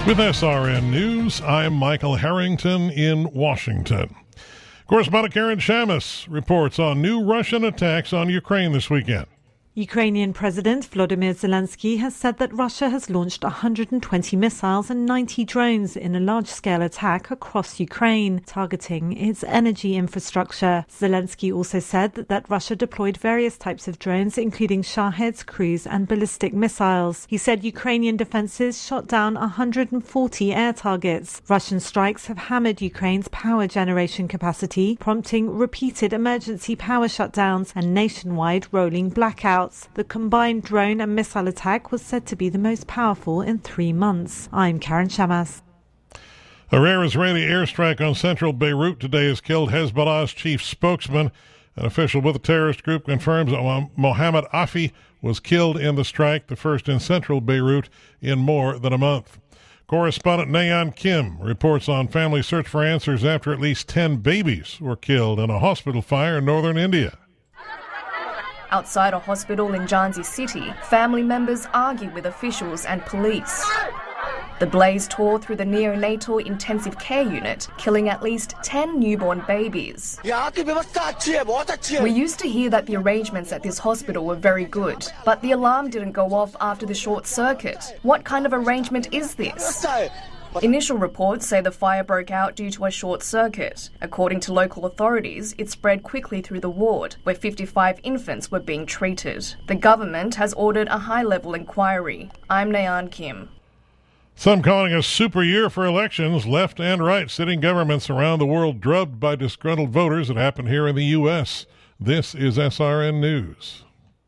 With SRN News, I'm Michael Harrington in Washington. Correspondent Karen Shamus reports on new Russian attacks on Ukraine this weekend. Ukrainian President Volodymyr Zelensky has said that Russia has launched 120 missiles and 90 drones in a large-scale attack across Ukraine, targeting its energy infrastructure. Zelensky also said that Russia deployed various types of drones, including Shaheds, cruise and ballistic missiles. He said Ukrainian defenses shot down 140 air targets. Russian strikes have hammered Ukraine's power generation capacity, prompting repeated emergency power shutdowns and nationwide rolling blackouts. The combined drone and missile attack was said to be the most powerful in 3 months. I'm Karen Shamas. A rare Israeli airstrike on central Beirut today has killed Hezbollah's chief spokesman. An official with the terrorist group confirms that Mohammed Afi was killed in the strike, the first in central Beirut in more than a month. Correspondent Nayan Kim reports on family search for answers after at least 10 babies were killed in a hospital fire in northern India. Outside a hospital in Jhansi city, family members argue with officials and police. The blaze tore through the neonatal intensive care unit, killing at least 10 newborn babies. We used to hear that the arrangements at this hospital were very good, but the alarm didn't go off after the short circuit. What kind of arrangement is this? Initial reports say the fire broke out due to a short circuit. According to local authorities, it spread quickly through the ward, where 55 infants were being treated. The government has ordered a high-level inquiry. I'm Nayan Kim. Some calling a super year for elections, left and right. Sitting governments around the world drubbed by disgruntled voters. It happened here in the U.S. This is SRN News.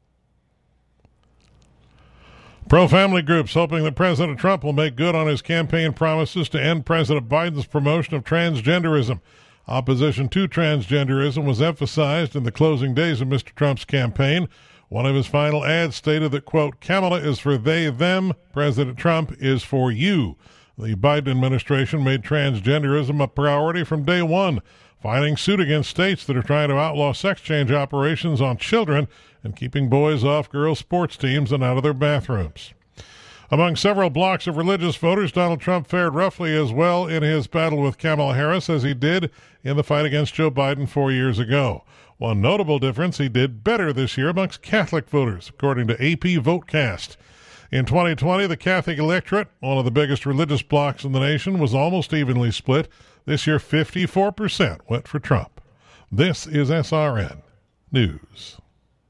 Pro-family groups hoping that President Trump will make good on his campaign promises to end President Biden's promotion of transgenderism. Opposition to transgenderism was emphasized in the closing days of Mr. Trump's campaign. One of his final ads stated that, quote, Kamala is for they, them, President Trump is for you. The Biden administration made transgenderism a priority from day one, filing suit against states that are trying to outlaw sex change operations on children and keeping boys off girls' sports teams and out of their bathrooms. Among several blocks of religious voters, Donald Trump fared roughly as well in his battle with Kamala Harris as he did in the fight against Joe Biden 4 years ago. One notable difference, he did better this year amongst Catholic voters, according to AP VoteCast. In 2020, the Catholic electorate, one of the biggest religious blocs in the nation, was almost evenly split. This year, 54% went for Trump. This is SRN News.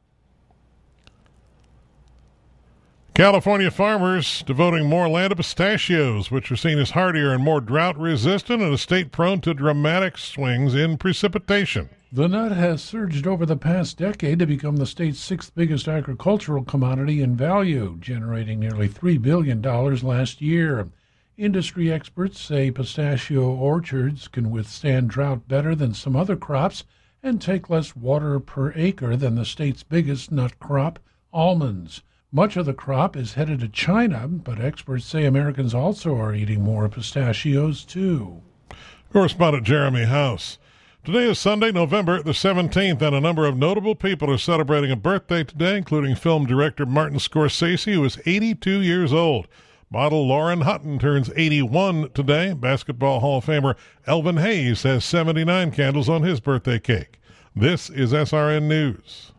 California farmers devoting more land to pistachios, which are seen as hardier and more drought-resistant in a state prone to dramatic swings in precipitation. The nut has surged over the past decade to become the state's sixth biggest agricultural commodity in value, generating nearly $3 billion last year. Industry experts say pistachio orchards can withstand drought better than some other crops and take less water per acre than the state's biggest nut crop, almonds. Much of the crop is headed to China, but experts say Americans also are eating more pistachios, too. Correspondent Jeremy House. Today is Sunday, November the 17th, and a number of notable people are celebrating a birthday today, including film director Martin Scorsese, who is 82 years old. Model Lauren Hutton turns 81 today. Basketball Hall of Famer Elvin Hayes has 79 candles on his birthday cake. This is SRN News.